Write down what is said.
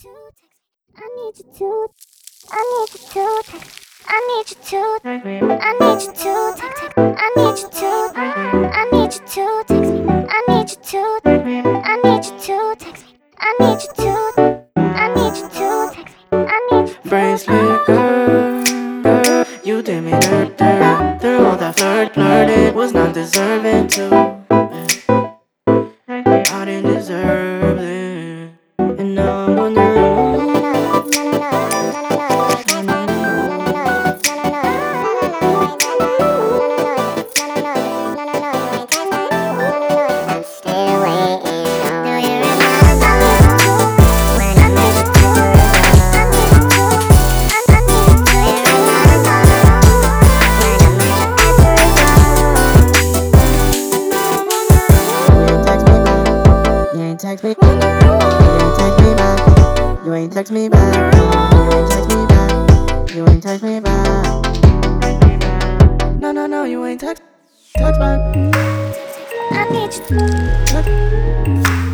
to text me. I need you to. I need you to text. I need you to. I need you to text. I need you to. I need you to text me. I need you to. I need you to text me. I need you to. I need you to text me. I need you to. Bracelet girl, you did me dirt. Through all that flirted, was not deserving to. I didn't deserve it, and now I'm wondering. Text me, you ain't text me back. You ain't text me back. You ain't text me back. You ain't text me back. No, you ain't text back. I need you to.